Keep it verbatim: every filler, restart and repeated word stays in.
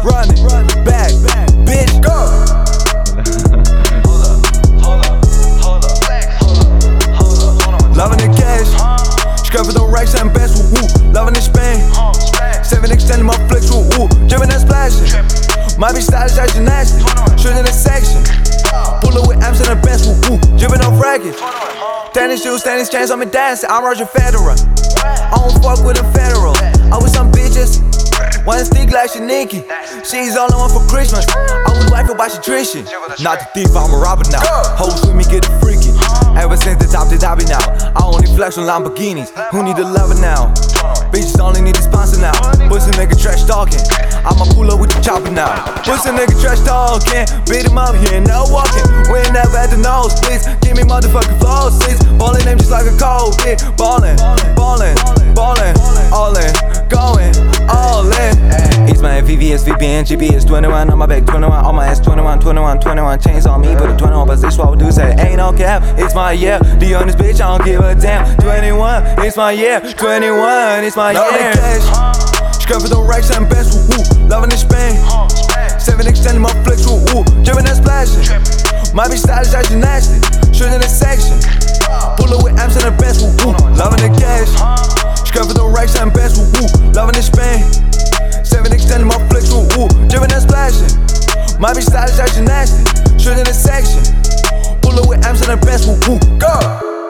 running, back, bitch, go. Hold up, hold up, hold up, hold up, hold up. Loving the cash, scrubbing the racks and best, woo woo. Loving the Spain, seven extending my flicks, woo woo. Dripping and splashing, might be stylish as gymnastics. Shooting the section, pull up with amps in the best, woo woo. Dripping off rackets, tennis shoes, tennis chains, I'm a dancer. I'm Roger Federer. I don't fuck with a federal. I with some bitches, one stick like Shaniki. She's all I want for Christmas. I was wife by Tricia. Not the thief, I'm a robber now. Hoes with me get the freaky. Ever since the top did I be now. I only flex on Lamborghinis. Who need a lover now? Bitches only need a sponsor now. Pussy nigga trash talking. I'ma pull up with the chopper now. Pussy nigga trash talking. Beat him up here, no walking. We ain't never at the nose, please. Give me motherfucking flow, please. Ballin' name just like a cold bitch. Ballin', ballin', ballin', all in, going, all in. It's my V V S, V P N, G P S, twenty-one on my back, twenty-one on my ass, twenty-one, twenty-one, twenty-one chains on me, put a twenty-one position, what we do say, ain't no cap, it's my year, the honest bitch, I don't give a damn, twenty-one, it's my year, twenty-one, it's my year. Scrub for the racks and best, woo woo, loving the Spain, seven extending my flicks, woo woo, dripping and splashing, might be stylish as gymnastics, shooting the section, pull up with amps in the best, woo woo, loving the cash, scrub for the racks and best, woo woo, loving the Spain, seven extending my flicks, woo woo, dripping and splashing, might be stylish as gymnastics, shooting the section, pull up with amps in the best, woo woo, go.